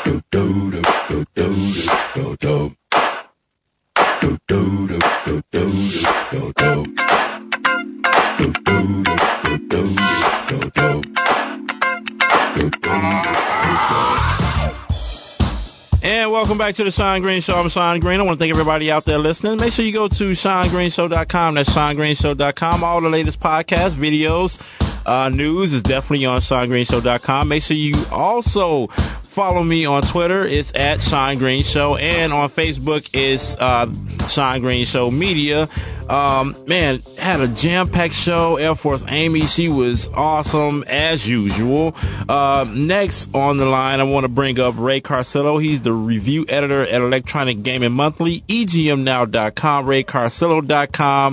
And welcome back to the Sean Green Show. I'm Sean Green. I want to thank everybody out there listening. Make sure you go to SeanGreenShow.com. That's SeanGreenShow.com. All the latest podcasts, videos, news is definitely on SeanGreenShow.com. Make sure you also follow me on Twitter. It's at Sean Green Show. And on Facebook, it's Sean Green Show Media. Man, had a jam-packed show. Air Force Amy, she was awesome as usual. Next on the line, I want to bring up Ray Carcillo. He's the review editor at Electronic Gaming Monthly, EGMNow.com, RayCarcillo.com.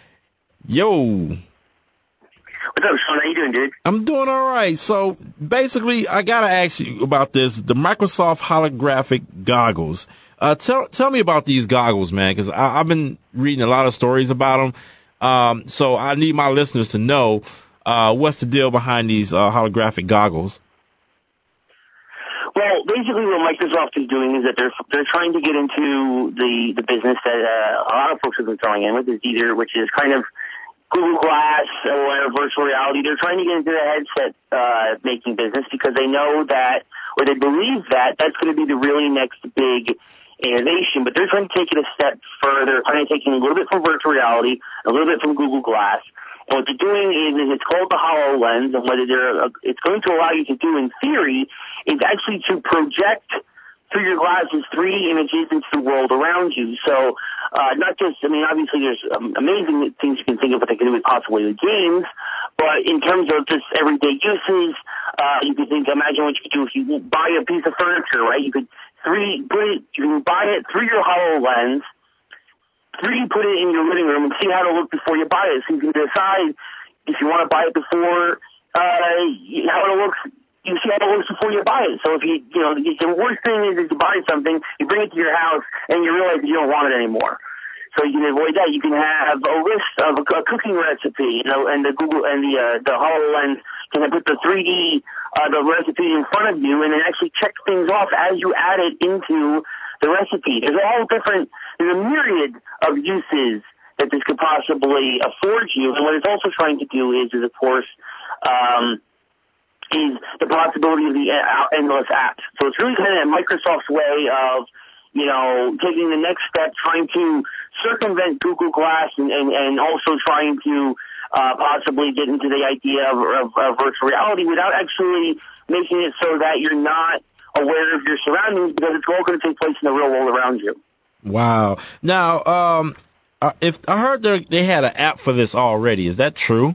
Yo. What's up, Sean? How you doing, dude? I'm doing all right. So basically, I got to ask you about this, the Microsoft holographic goggles. Tell me about these goggles, man, because I've been reading a lot of stories about them. So I need my listeners to know what's the deal behind these holographic goggles. Well, basically what Microsoft is doing is that they're trying to get into the business that a lot of folks have been throwing in with, which is kind of Google Glass or virtual reality. They're trying to get into the headset making business because they know that, or they believe that that's going to be the really next big innovation. But they're trying to take it a step further, trying to take it a little bit from virtual reality, a little bit from Google Glass. And what they're doing is it's called the HoloLens, and what it's going to allow you to do in theory is actually to project through your glasses 3D images into the world around you. So, not just, I mean, obviously there's amazing things you can think of what they can do with possibly with games, but in terms of just everyday uses, you could imagine what you could do if you buy a piece of furniture, right? You can buy it through your HoloLens, 3D put it in your living room and see how it'll look before you buy it. So you can decide if you want to buy it before, how it'll look. You see how it looks before you buy it. So if the worst thing is if you buy something, you bring it to your house, and you realize you don't want it anymore. So you can avoid that. You can have a list of a cooking recipe, and the Google and the HoloLens can put the 3D the recipe in front of you, and then actually check things off as you add it into the recipe. There's a myriad of uses that this could possibly afford you, and what it's also trying to do is of course, is the possibility of the endless apps. So it's really kind of Microsoft's way of, taking the next step, trying to circumvent Google Glass and also trying to possibly get into the idea of virtual reality without actually making it so that you're not aware of your surroundings, because it's all going to take place in the real world around you. Wow. Now, if I heard they had an app for this already, is that true?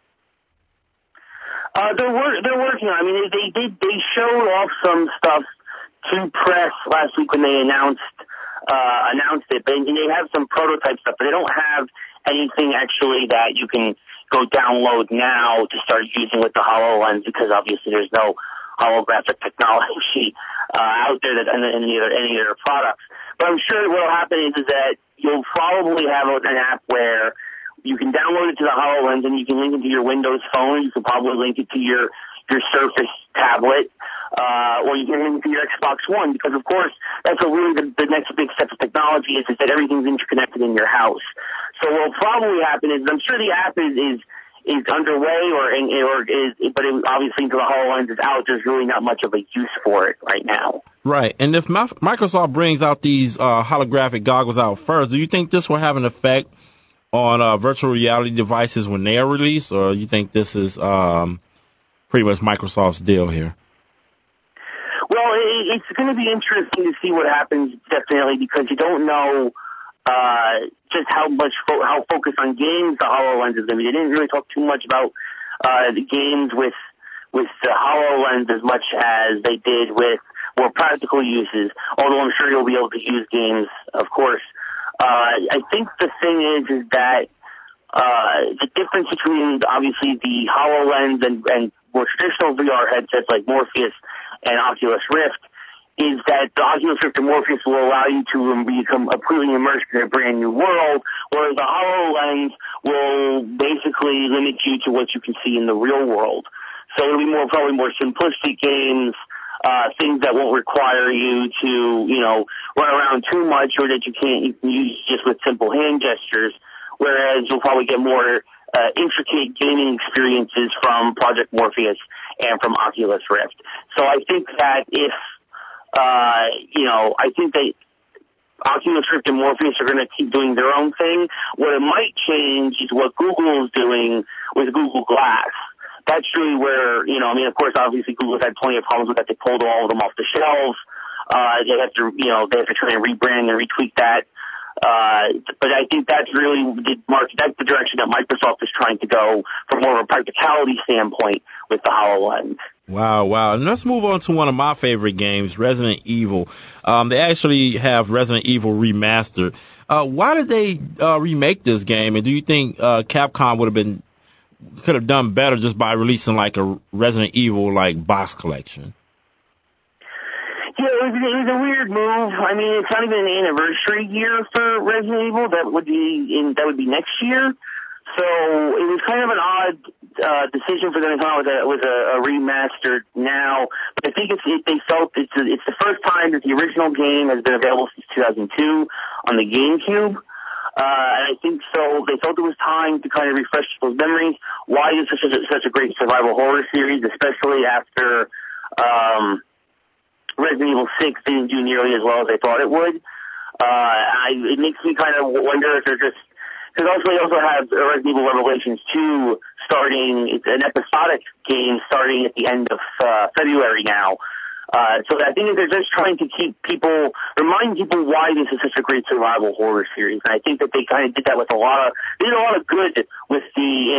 They're working on it. I mean, they showed off some stuff to press last week when they announced it, and they have some prototype stuff, but they don't have anything actually that you can go download now to start using with the HoloLens, because obviously there's no holographic technology out there that in any other products. But I'm sure what will happen is that you'll probably have an app where you can download it to the HoloLens and you can link it to your Windows phone. You can probably link it to your Surface tablet, or you can link it to your Xbox One, because of course that's really the next big step of technology is that everything's interconnected in your house. So what will probably happen is, I'm sure the app is underway but obviously until the HoloLens is out, there's really not much of a use for it right now. Right. And if Microsoft brings out these holographic goggles out first, do you think this will have an effect on virtual reality devices when they are released, or you think this is pretty much Microsoft's deal here? Well, it's going to be interesting to see what happens, definitely, because you don't know just how focused on games the HoloLens is going to be. They didn't really talk too much about the games with the HoloLens as much as they did with more practical uses, although I'm sure you'll be able to use games, of course. I think the thing is that the difference between obviously the HoloLens and more traditional VR headsets like Morpheus and Oculus Rift is that the Oculus Rift and Morpheus will allow you to become completely immersed in a brand new world, whereas the HoloLens will basically limit you to what you can see in the real world. So it'll be probably more simplistic games, things that won't require you to, run around too much, or that you can use just with simple hand gestures, whereas you'll probably get more intricate gaming experiences from Project Morpheus and from Oculus Rift. So I think that if, I think that Oculus Rift and Morpheus are going to keep doing their own thing. What it might change is what Google is doing with Google Glass. That's really where, of course, obviously Google's had plenty of problems with that. They pulled all of them off the shelves. They have to try and rebrand and retweak that. But I think that's really that's the direction that Microsoft is trying to go from more of a practicality standpoint with the HoloLens. Wow. And let's move on to one of my favorite games, Resident Evil. They actually have Resident Evil Remastered. Why did they remake this game? And do you think Capcom could have done better just by releasing like a Resident Evil box collection? Yeah, it was a weird move. I mean, it's not even an anniversary year for Resident Evil. That would be next year. So it was kind of an odd decision for them to come out with a remastered now. But I think they felt it's the first time that the original game has been available since 2002 on the GameCube. And I think so. They felt it was time to kind of refresh people's memories. Why is such a great survival horror series, especially after Resident Evil 6 didn't do nearly as well as they thought it would. It makes me kind of wonder if they're just, because they also have Resident Evil Revelations 2 starting. It's an episodic game starting at the end of February now. So I think they're just trying to remind people why this is such a great survival horror series. And I think that they kind of did that with they did a lot of good with the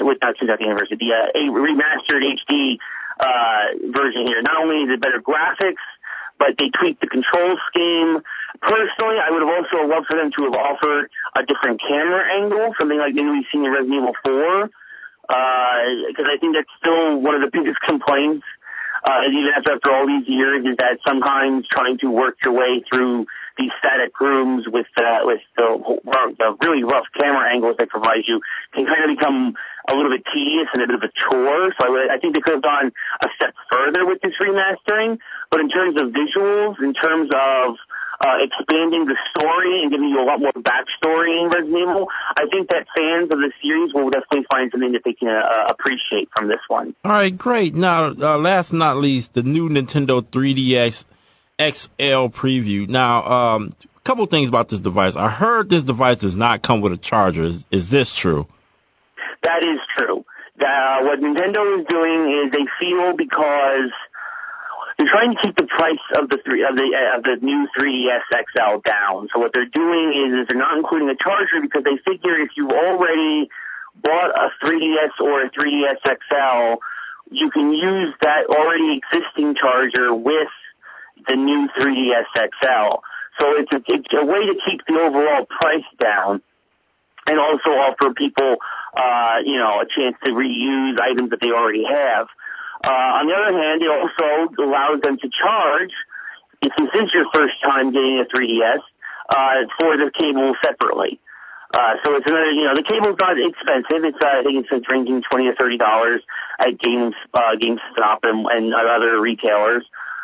remastered HD version here. Not only is it better graphics, but they tweaked the control scheme. Personally, I would have also loved for them to have offered a different camera angle, something like maybe we've seen in Resident Evil 4, because I think that's still one of the biggest complaints, even after all these years, is that sometimes trying to work your way through these static rooms with the really rough camera angles they provide you can kind of become a little bit tedious and a bit of a chore. So I think they could have gone a step further with this remastering. But in terms of visuals, in terms of expanding the story and giving you a lot more backstory in Resident Evil, I think that fans of the series will definitely find something that they can appreciate from this one. All right, great. Now, last but not least, the new Nintendo 3DS XL preview. Now, a couple things about this device. I heard this device does not come with a charger. Is this true? That is true. What Nintendo is doing is they feel, because they're trying to keep the price of the new 3DS XL down. So what they're doing is they're not including a charger, because they figure if you've already bought a 3DS or a 3DS XL, you can use that already existing charger with the new 3DS XL. So it's a way to keep the overall price down, and also offer people, a chance to reuse items that they already have. On the other hand, it also allows them to charge, if this is your first time getting a 3DS, for the cable separately. So it's another, the cable's not expensive. It's, I think it's ranging $20 to $30 at GameStop and other retailers.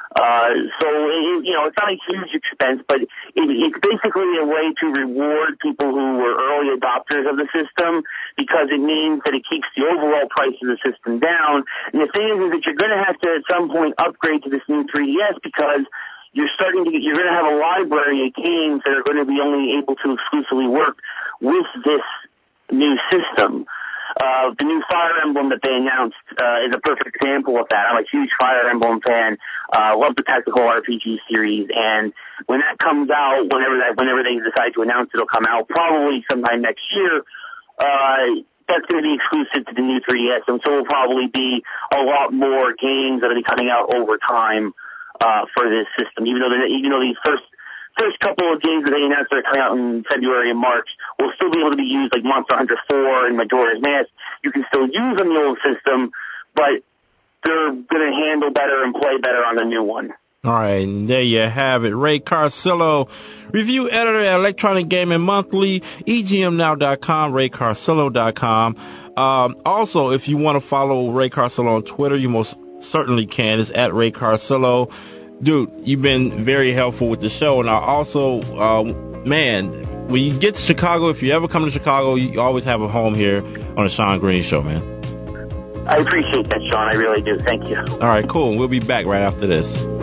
It's not a huge expense, but it's basically a way to reward people who were early adopters of the system, because it means that it keeps the overall price of the system down. And the thing is that you're going to have to at some point upgrade to this new 3DS, because you're going to have a library of games that are going to be only able to exclusively work with this new system. The new Fire Emblem that they announced is a perfect example of that. I'm a huge Fire Emblem fan. Love the tactical RPG series, and when that comes out, whenever they decide to announce it'll come out, probably sometime next year, that's going to be exclusive to the new 3DS, and so will probably be a lot more games that will be coming out over time for this system. Even though these first couple of games that they announced that are coming out in February and March will still be able to be used, like Monster Hunter 4 and Majora's Mask. You can still use on the old system, but they're going to handle better and play better on the new one. All right, and there you have it. Ray Carsillo, review editor at Electronic Gaming Monthly, EGMNow.com, RayCarsillo.com. Also, if you want to follow Ray Carsillo on Twitter, you most certainly can. It's at Ray Carcillo. Dude, you've been very helpful with the show. And I also, man, when you get to Chicago, if you ever come to Chicago, you always have a home here on the Sean Green Show, man. I appreciate that, Sean. I really do. Thank you. All right, cool. We'll be back right after this.